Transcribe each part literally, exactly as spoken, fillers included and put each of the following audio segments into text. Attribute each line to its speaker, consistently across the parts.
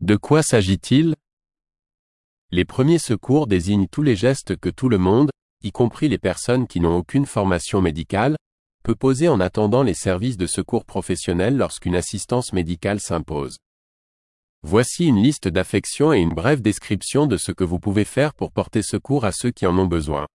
Speaker 1: De quoi s'agit-il? Les premiers secours désignent tous les gestes que tout le monde, y compris les personnes qui n'ont aucune formation médicale, peut poser en attendant les services de secours professionnels lorsqu'une assistance médicale s'impose. Voici une liste d'affections et une brève description de ce que vous pouvez faire pour porter secours à ceux qui en ont besoin.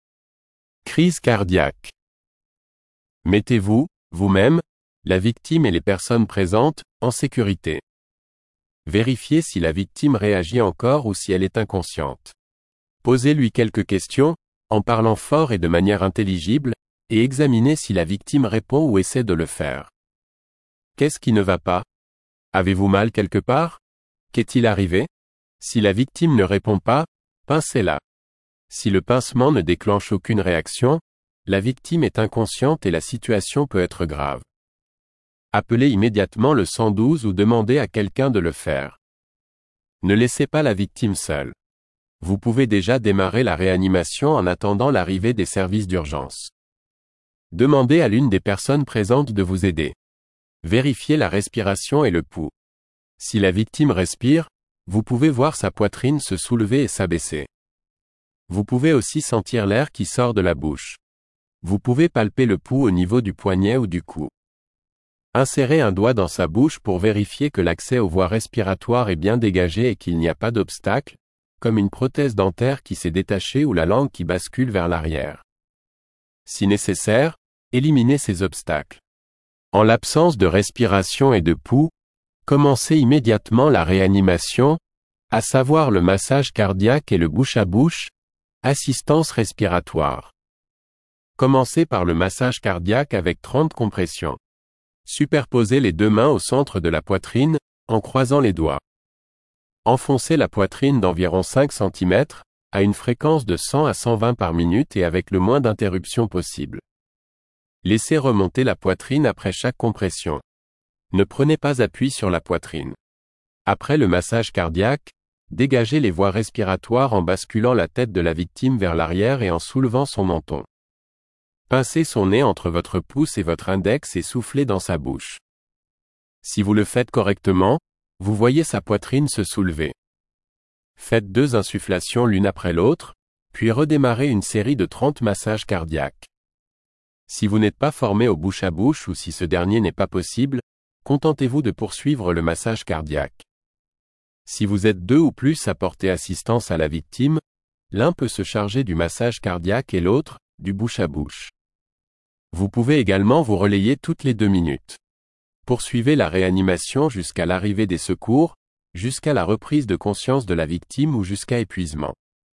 Speaker 1: Crise cardiaque. Mettez-vous, vous-même, la victime et les personnes présentes, en sécurité. Vérifiez si la victime réagit encore ou si elle est inconsciente. Posez-lui quelques questions, en parlant fort et de manière intelligible, et examinez si la victime répond ou essaie de le faire. Qu'est-ce qui ne va pas? Avez-vous mal quelque part? Qu'est-il arrivé? Si la victime ne répond pas, pincez-la. Si le pincement ne déclenche aucune réaction, la victime est inconsciente et la situation peut être grave. Appelez immédiatement le cent douze ou demandez à quelqu'un de le faire. Ne laissez pas la victime seule. Vous pouvez déjà démarrer la réanimation en attendant l'arrivée des services d'urgence. Demandez à l'une des personnes présentes de vous aider. Vérifiez la respiration et le pouls. Si la victime respire, vous pouvez voir sa poitrine se soulever et s'abaisser. Vous pouvez aussi sentir l'air qui sort de la bouche. Vous pouvez palper le pouls au niveau du poignet ou du cou. Insérez un doigt dans sa bouche pour vérifier que l'accès aux voies respiratoires est bien dégagé et qu'il n'y a pas d'obstacle, comme une prothèse dentaire qui s'est détachée ou la langue qui bascule vers l'arrière. Si nécessaire, éliminez ces obstacles. En l'absence de respiration et de pouls, commencez immédiatement la réanimation, à savoir le massage cardiaque et le bouche-à-bouche, assistance respiratoire. Commencez par le massage cardiaque avec trente compressions. Superposez les deux mains au centre de la poitrine, en croisant les doigts. Enfoncez la poitrine d'environ cinq centimètres, à une fréquence de cent à cent vingt par minute et avec le moins d'interruptions possible. Laissez remonter la poitrine après chaque compression. Ne prenez pas appui sur la poitrine. Après le massage cardiaque, dégagez les voies respiratoires en basculant la tête de la victime vers l'arrière et en soulevant son menton. Pincez son nez entre votre pouce et votre index et soufflez dans sa bouche. Si vous le faites correctement, vous voyez sa poitrine se soulever. Faites deux insufflations l'une après l'autre, puis redémarrez une série de trente massages cardiaques. Si vous n'êtes pas formé au bouche-à-bouche ou si ce dernier n'est pas possible, contentez-vous de poursuivre le massage cardiaque. Si vous êtes deux ou plus à porter assistance à la victime, l'un peut se charger du massage cardiaque et l'autre, du bouche-à-bouche. Vous pouvez également vous relayer toutes les deux minutes. Poursuivez la réanimation jusqu'à l'arrivée des secours, jusqu'à la reprise de conscience de la victime ou jusqu'à épuisement.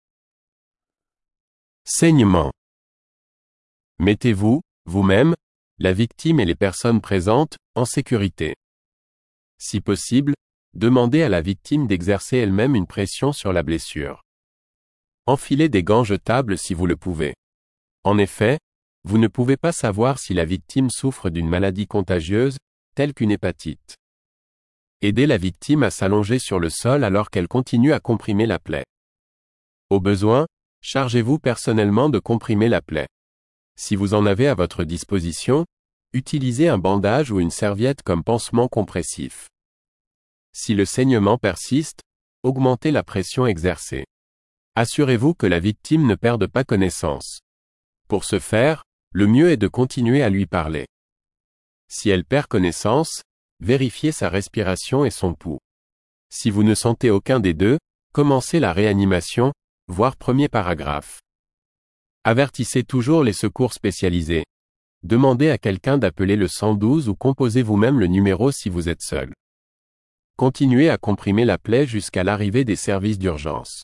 Speaker 1: Saignement. Mettez-vous, vous-même, la victime et les personnes présentes, en sécurité. Si possible, demandez à la victime d'exercer elle-même une pression sur la blessure. Enfilez des gants jetables si vous le pouvez. En effet, vous ne pouvez pas savoir si la victime souffre d'une maladie contagieuse, telle qu'une hépatite. Aidez la victime à s'allonger sur le sol alors qu'elle continue à comprimer la plaie. Au besoin, chargez-vous personnellement de comprimer la plaie. Si vous en avez à votre disposition, utilisez un bandage ou une serviette comme pansement compressif. Si le saignement persiste, augmentez la pression exercée. Assurez-vous que la victime ne perde pas connaissance. Pour ce faire, le mieux est de continuer à lui parler. Si elle perd connaissance, vérifiez sa respiration et son pouls. Si vous ne sentez aucun des deux, commencez la réanimation, voire premier paragraphe. Avertissez toujours les secours spécialisés. Demandez à quelqu'un d'appeler le cent douze ou composez vous-même le numéro si vous êtes seul. Continuez à comprimer la plaie jusqu'à l'arrivée des services d'urgence.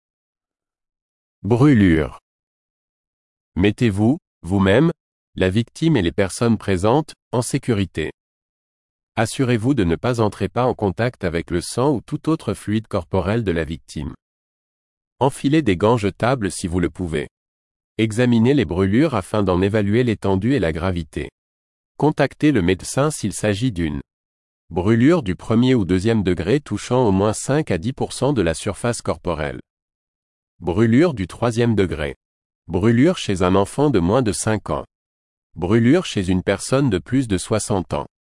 Speaker 1: Brûlure. Mettez-vous, vous-même, la victime et les personnes présentes, en sécurité. Assurez-vous de ne pas entrer pas en contact avec le sang ou tout autre fluide corporel de la victime. Enfilez des gants jetables si vous le pouvez. Examinez les brûlures afin d'en évaluer l'étendue et la gravité. Contactez le médecin s'il s'agit d'une brûlure du premier ou deuxième degré touchant au moins cinq à dix pour cent de la surface corporelle. Brûlure du troisième degré. Brûlure chez un enfant de moins de cinq ans. Brûlure chez une personne de plus de soixante ans.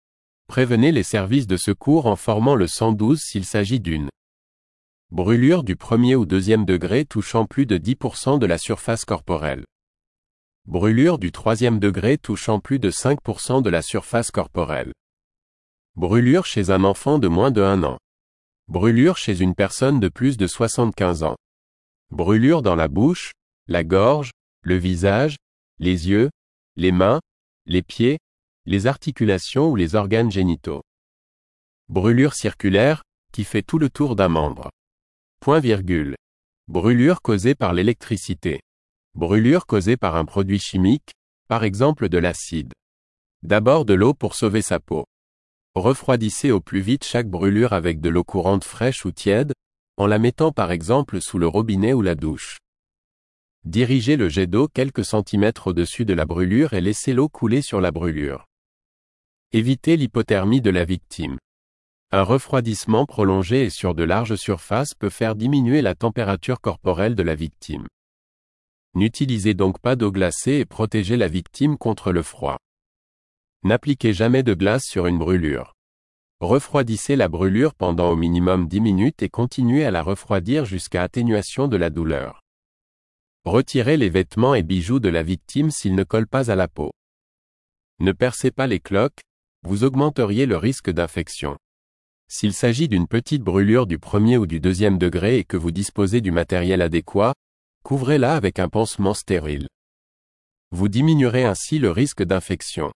Speaker 1: Prévenez les services de secours en formant le cent douze s'il s'agit d'une brûlure du premier ou deuxième degré touchant plus de dix pour cent de la surface corporelle. Brûlure du troisième degré touchant plus de cinq pour cent de la surface corporelle. Brûlure chez un enfant de moins de un an. Brûlure chez une personne de plus de soixante-quinze ans. Brûlure dans la bouche, la gorge, le visage, les yeux, les mains, les pieds, les articulations ou les organes génitaux. Brûlure circulaire, qui fait tout le tour d'un membre. Point virgule. Brûlure causée par l'électricité. Brûlure causée par un produit chimique, par exemple de l'acide. D'abord de l'eau pour sauver sa peau. Refroidissez au plus vite chaque brûlure avec de l'eau courante fraîche ou tiède, en la mettant par exemple sous le robinet ou la douche. Dirigez le jet d'eau quelques centimètres au-dessus de la brûlure et laissez l'eau couler sur la brûlure. Évitez l'hypothermie de la victime. Un refroidissement prolongé et sur de larges surfaces peut faire diminuer la température corporelle de la victime. N'utilisez donc pas d'eau glacée et protégez la victime contre le froid. N'appliquez jamais de glace sur une brûlure. Refroidissez la brûlure pendant au minimum dix minutes et continuez à la refroidir jusqu'à atténuation de la douleur. Retirez les vêtements et bijoux de la victime s'ils ne collent pas à la peau. Ne percez pas les cloques, vous augmenteriez le risque d'infection. S'il s'agit d'une petite brûlure du premier ou du deuxième degré et que vous disposez du matériel adéquat, couvrez-la avec un pansement stérile. Vous diminuerez ainsi le risque d'infection.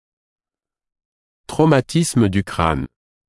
Speaker 1: Traumatisme du crâne.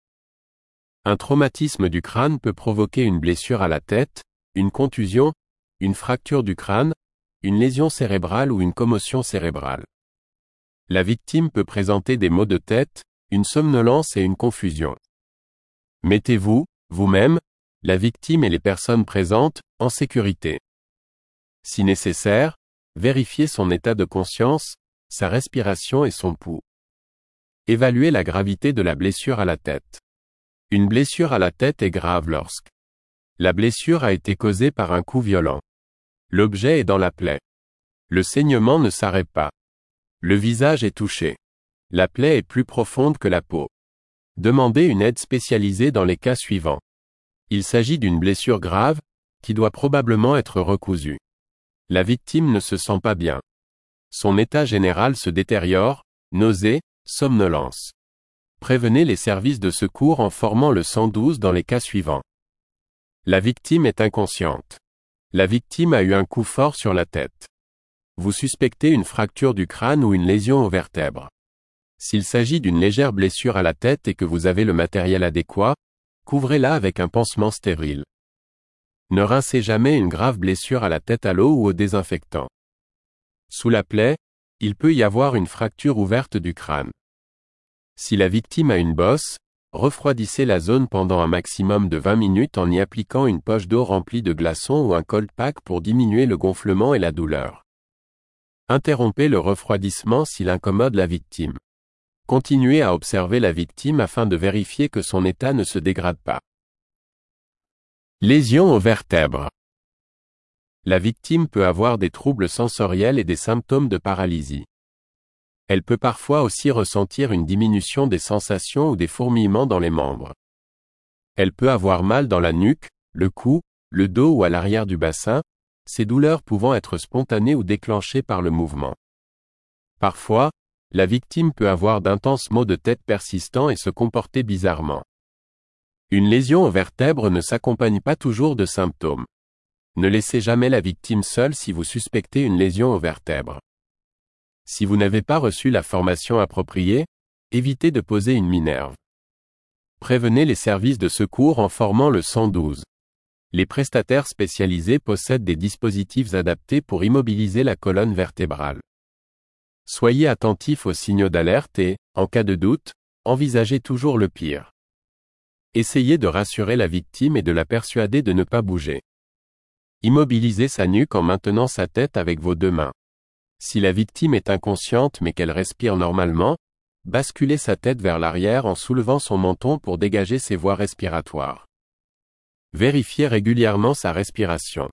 Speaker 1: Un traumatisme du crâne peut provoquer une blessure à la tête, une contusion, une fracture du crâne, une lésion cérébrale ou une commotion cérébrale. La victime peut présenter des maux de tête, une somnolence et une confusion. Mettez-vous, vous-même, la victime et les personnes présentes, en sécurité. Si nécessaire, vérifiez son état de conscience, sa respiration et son pouls. Évaluez la gravité de la blessure à la tête. Une blessure à la tête est grave lorsque la blessure a été causée par un coup violent. L'objet est dans la plaie. Le saignement ne s'arrête pas. Le visage est touché. La plaie est plus profonde que la peau. Demandez une aide spécialisée dans les cas suivants. Il s'agit d'une blessure grave, qui doit probablement être recousue. La victime ne se sent pas bien. Son état général se détériore, nausées, somnolence. Prévenez les services de secours en formant le cent douze dans les cas suivants. La victime est inconsciente. La victime a eu un coup fort sur la tête. Vous suspectez une fracture du crâne ou une lésion aux vertèbres. S'il s'agit d'une légère blessure à la tête et que vous avez le matériel adéquat, couvrez-la avec un pansement stérile. Ne rincez jamais une grave blessure à la tête à l'eau ou au désinfectant. Sous la plaie, il peut y avoir une fracture ouverte du crâne. Si la victime a une bosse, refroidissez la zone pendant un maximum de vingt minutes en y appliquant une poche d'eau remplie de glaçons ou un cold pack pour diminuer le gonflement et la douleur. Interrompez le refroidissement s'il incommode la victime. Continuez à observer la victime afin de vérifier que son état ne se dégrade pas. Lésions aux vertèbres. La victime peut avoir des troubles sensoriels et des symptômes de paralysie. Elle peut parfois aussi ressentir une diminution des sensations ou des fourmillements dans les membres. Elle peut avoir mal dans la nuque, le cou, le dos ou à l'arrière du bassin, ces douleurs pouvant être spontanées ou déclenchées par le mouvement. Parfois, la victime peut avoir d'intenses maux de tête persistants et se comporter bizarrement. Une lésion aux vertèbres ne s'accompagne pas toujours de symptômes. Ne laissez jamais la victime seule si vous suspectez une lésion aux vertèbres. Si vous n'avez pas reçu la formation appropriée, évitez de poser une minerve. Prévenez les services de secours en formant le cent douze. Les prestataires spécialisés possèdent des dispositifs adaptés pour immobiliser la colonne vertébrale. Soyez attentifs aux signaux d'alerte et, en cas de doute, envisagez toujours le pire. Essayez de rassurer la victime et de la persuader de ne pas bouger. Immobilisez sa nuque en maintenant sa tête avec vos deux mains. Si la victime est inconsciente mais qu'elle respire normalement, basculez sa tête vers l'arrière en soulevant son menton pour dégager ses voies respiratoires. Vérifiez régulièrement sa respiration.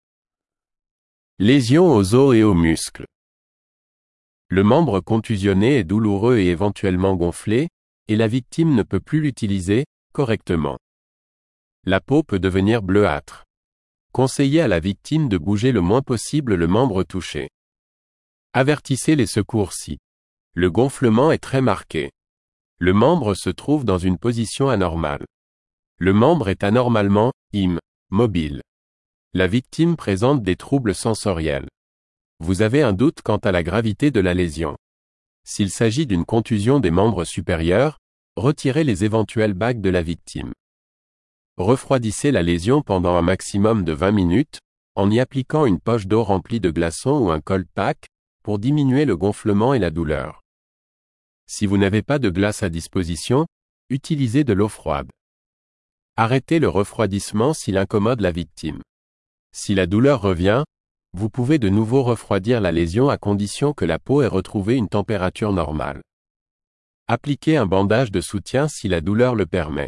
Speaker 1: Lésions aux os et aux muscles. Le membre contusionné est douloureux et éventuellement gonflé, et la victime ne peut plus l'utiliser correctement. La peau peut devenir bleuâtre. Conseillez à la victime de bouger le moins possible le membre touché. Avertissez les secours si le gonflement est très marqué. Le membre se trouve dans une position anormale. Le membre est anormalement immobile. La victime présente des troubles sensoriels. Vous avez un doute quant à la gravité de la lésion. S'il s'agit d'une contusion des membres supérieurs, retirez les éventuelles bagues de la victime. Refroidissez la lésion pendant un maximum de vingt minutes, en y appliquant une poche d'eau remplie de glaçons ou un cold pack, pour diminuer le gonflement et la douleur. Si vous n'avez pas de glace à disposition, utilisez de l'eau froide. Arrêtez le refroidissement s'il incommode la victime. Si la douleur revient, vous pouvez de nouveau refroidir la lésion à condition que la peau ait retrouvé une température normale. Appliquez un bandage de soutien si la douleur le permet.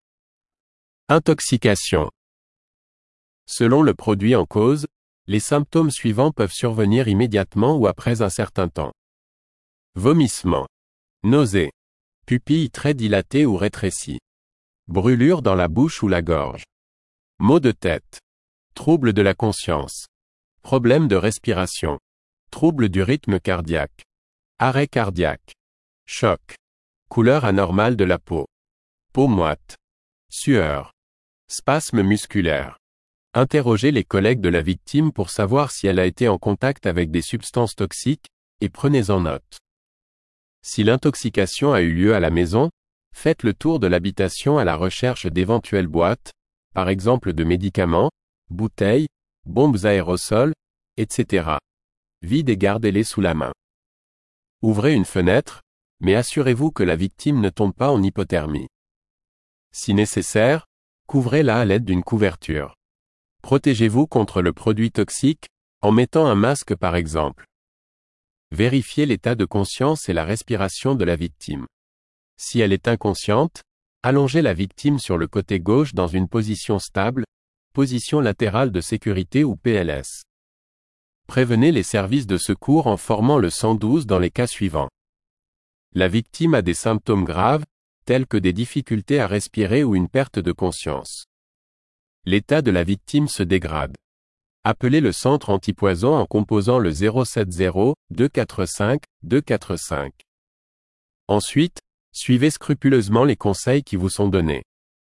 Speaker 1: Intoxication. Selon le produit en cause, les symptômes suivants peuvent survenir immédiatement ou après un certain temps. Vomissement. Nausées. Pupilles très dilatées ou rétrécies. Brûlure dans la bouche ou la gorge. Maux de tête. Troubles de la conscience. Problèmes de respiration. Troubles du rythme cardiaque. Arrêt cardiaque. Choc. Couleur anormale de la peau. Peau moite. Sueur. Spasmes musculaires. Interrogez les collègues de la victime pour savoir si elle a été en contact avec des substances toxiques, et prenez-en note. Si l'intoxication a eu lieu à la maison, faites le tour de l'habitation à la recherche d'éventuelles boîtes, par exemple de médicaments, bouteilles, bombes aérosols, et cetera. Vide et gardez-les sous la main. Ouvrez une fenêtre, mais assurez-vous que la victime ne tombe pas en hypothermie. Si nécessaire, couvrez-la à l'aide d'une couverture. Protégez-vous contre le produit toxique, en mettant un masque par exemple. Vérifiez l'état de conscience et la respiration de la victime. Si elle est inconsciente, allongez la victime sur le côté gauche dans une position stable, position latérale de sécurité ou P L S. Prévenez les services de secours en formant le cent douze dans les cas suivants. La victime a des symptômes graves, tels que des difficultés à respirer ou une perte de conscience. L'état de la victime se dégrade. Appelez le centre antipoison en composant le zéro sept zéro, deux quatre cinq, deux quatre cinq. Ensuite, suivez scrupuleusement les conseils qui vous sont donnés.